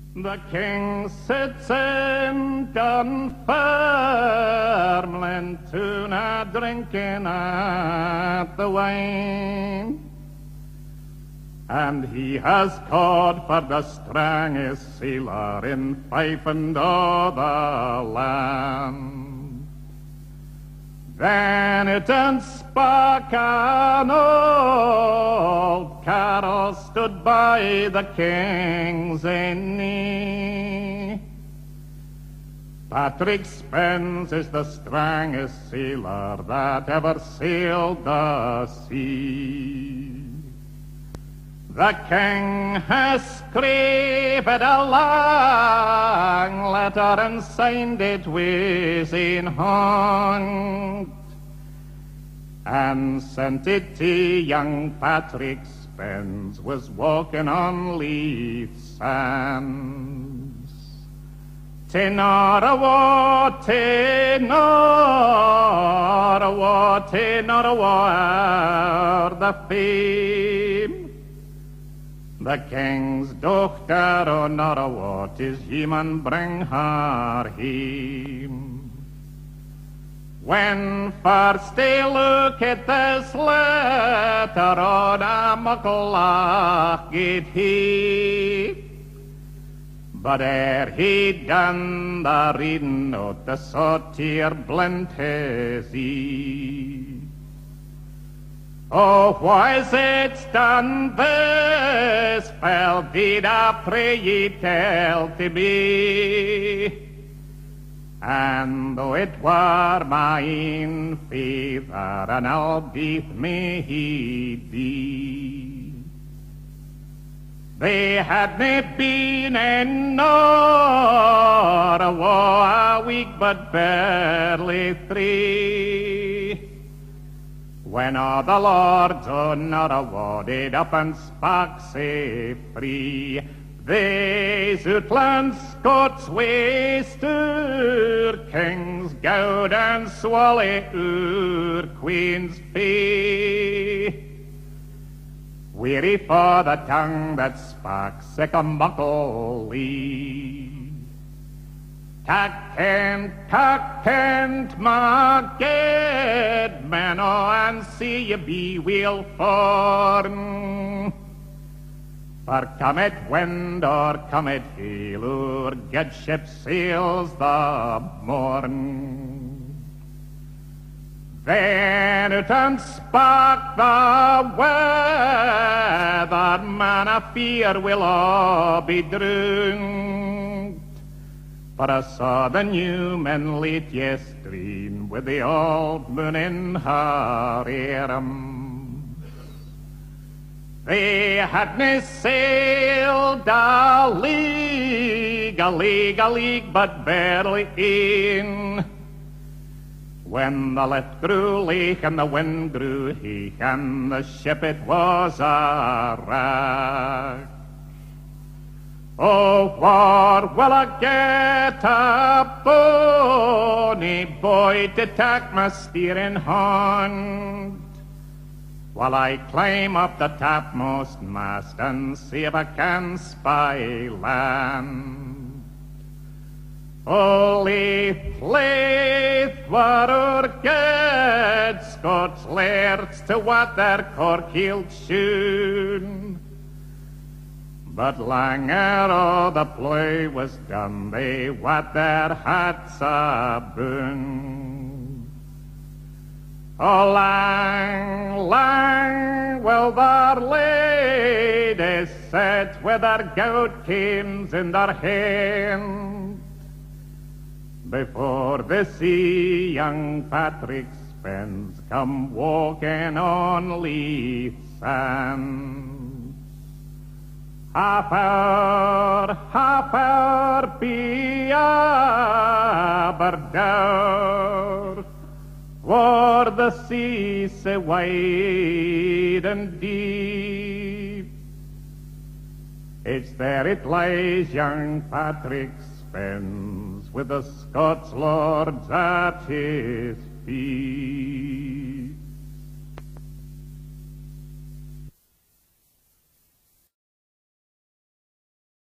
The king sits in Dunfermline, tuna drinking at the wine, and he has called for the strongest sailor in Fife and all the land. Then it and spark an old carol stood by the king's knee. Patrick Spens is the strongest sailor that ever sailed the sea. The king has scribed a long letter and signed it with in hand, and sent it to young Patrick Spens, was walking on Leith sands. Tenor-a-war, tenor-a-war, tenor-a-war, the fame. The king's daughter, oh, not a what is ye man bring her home. When first they look at this letter on a muckle get he, but ere he done the reading out, the tear blent his eye. Oh, why is it done this spell? Did I pray ye tell to me? And though it were mine favor, and albeit may he be, they had me been in nor a week, but barely 3. When all the lords on a did up and spark sae free, these outland Scots waster kings gowd and swally our queen's fee. Weary for the tongue that sparks sick a muckle lee. Tackent, my good man, oh, and see ye be weel forn. For come it wind or come it hail, our good ship sails the morn. Then out and spark the weather, man, I fear we'll all be drowned. For I saw the new men late yestreen with the old moon in her arms. They hadna sailed a league, but barely in. When the lift grew leak and the wind grew heak, and the ship it was a wreck. Oh, what will I get a bonny boy to take my steering hand, while I climb up the topmost mast and see if I can spy land. Oh, Leith, were our good Scots lairds to what their cork-heeled shoon. But lang ere all the ploy was done, they wat their hats aboon. Oh, lang will their ladies sit with their goat canes in their hand, before they see young Patrick Spens come walking on Leith sands. Half hour, be Aberdare, o'er the sea sae wide and deep. It's there it lies, young Patrick Spens, with the Scots lords at his feet.